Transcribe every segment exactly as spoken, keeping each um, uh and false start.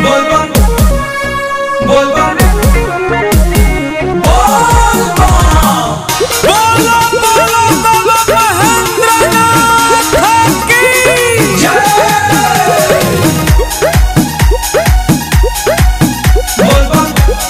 बोलबम बोलबम बोलो बोलो बोलो महेंद्रनाथ की जय। बोलबम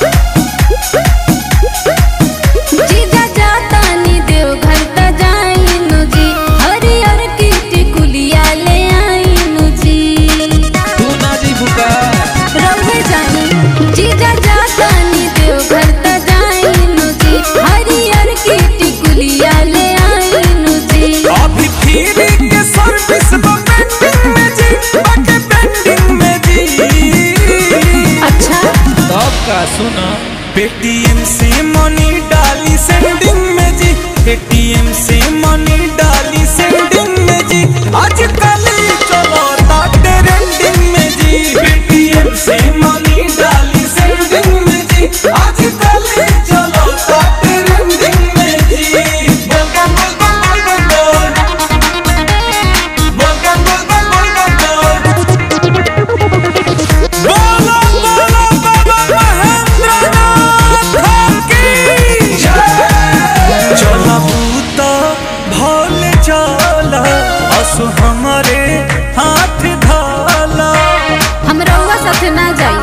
जीजा जातानी देवघर त जाइनु जी, हरियर की टिकुलिया ले आइनु जी। तू ना जी बुका रउवे जानी जीजा जातानी देवघर त जाइनु जी, हरियर की टिकुलिया ले आइनु जी। अभी फिर के सर्विस तो पेंडिंग में जी, बाकी पेंडिंग में जी। अच्छा तब का सुना, पेटीएम से मनी डाली सेंडिंग में जी, पेटीएम से मनी डाली सेंडिंग में जी। आजकल चलो ता ट्रेंडिंग में जी, पेटीएम से मनी डाली सेंडिंग में जी, आजकल चलो ता ट्रेंडिंग में जी। बोलबम बोलबम बोलबम बोलबम बोलबम बोलबम बोलो बोलो बाबा महेंद्रनाथ की चला भूता भोले चला, असु हमारे हाथ धाला। हम रउवा साथे ना जाई।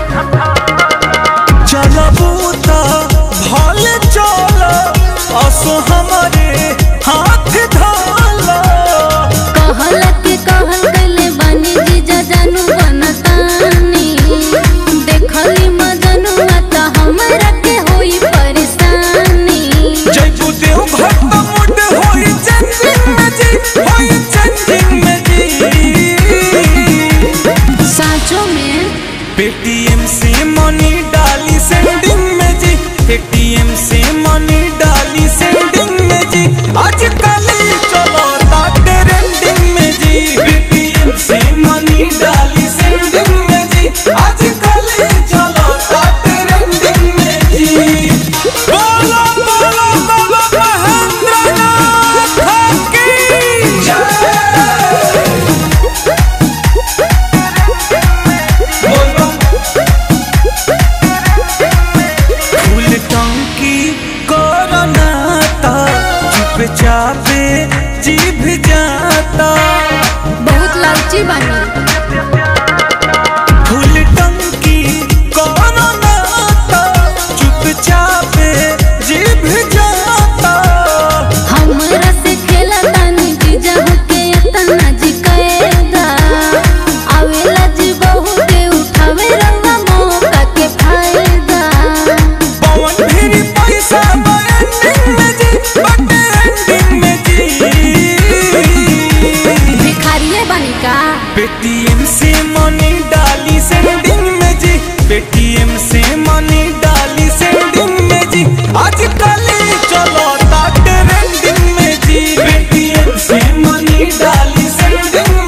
चला भूता भोले चला, असु हमारे हाथ धाला। कहल के कहल गइले बानी जीजा जानू बनतानी, देखली मजनुआ त हमरा के होई परेशानी। जयबू देव भक्त मुड होई चेंजिंग में जी, होई चेंजिंग में जी। साँचो में पेटीएम से मनी डाली सेंडिंग में जी, पेटीएम से मनी डाली सेंडिंग में जी। आजकल चलो ता ट्रेंडिंग में जी, पेटीएम से मनी डाली सेंडिंग में जी, आजकल चलो ता ट्रेंडिंग में जी। बोलो बोलो बोलो महेंद्रनाथ की बोलबम फूल टंकी कोरोनाता, चुपचापे जीभ जाता। बहुत लालची बानी। फूल टंकी कोरोनाता, चुपचापे जीभ जाता। हमरा से खेला तानी जीजा होके अतना जी कएदा, आवेला जी बहुते उठावे रंगा मौका के फायदा। पवन फिर पैसा एंडिंग में जी, बटे एंडिंग में जी। भिखारिये बानी का पेटीएम से मनी डाली सेंडिंग में जी, पेटीएम से मनी डाली सेंडिंग में जी। आजकल चलो ता ट्रेंडिंग में जी, पेटीएम से मनी डाली सेंडिंग